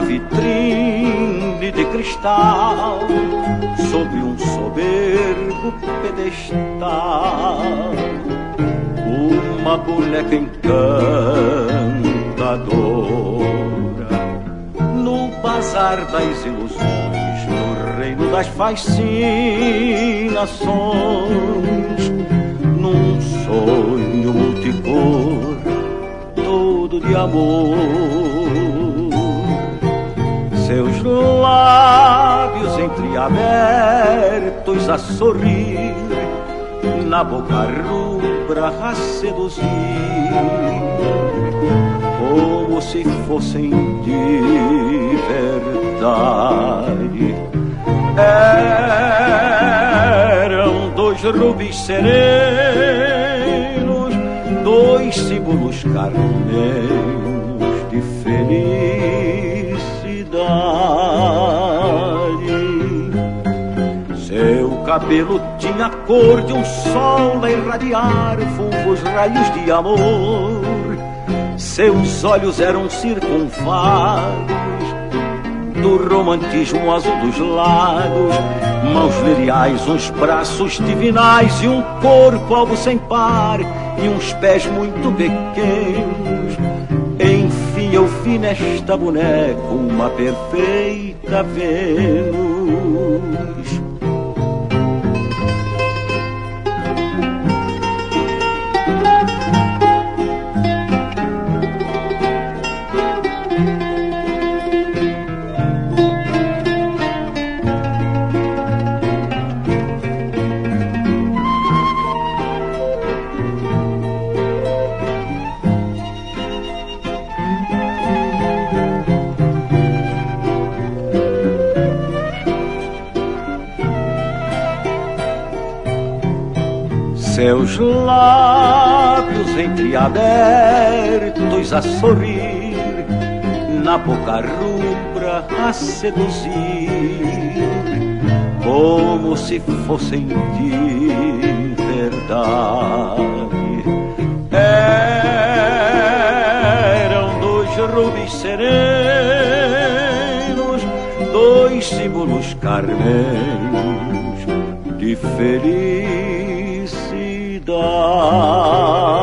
vitrine de cristal, sobre um soberbo pedestal, uma boneca encantadora, no bazar das ilusões, no reino das fascinações, num sonho multicor, todo de amor. Seus lábios entreabertos a sorrir, na boca rubra a seduzir, como se fossem de verdade. Eram dois rubis serenos, dois símbolos carneiros de felicidade. Seu cabelo tinha a cor de um sol a irradiar fungos raios de amor. Seus olhos eram circunvalos do romantismo azul dos lagos, mãos liriais, uns braços divinais e um corpo algo sem par e uns pés muito pequenos. Enfim eu vi nesta boneca uma perfeita Vênus. Seus lábios entreabertos a sorrir, na boca rubra a seduzir, como se fossem de verdade. Eram dois rubis serenos, dois símbolos carneiros de felicidade.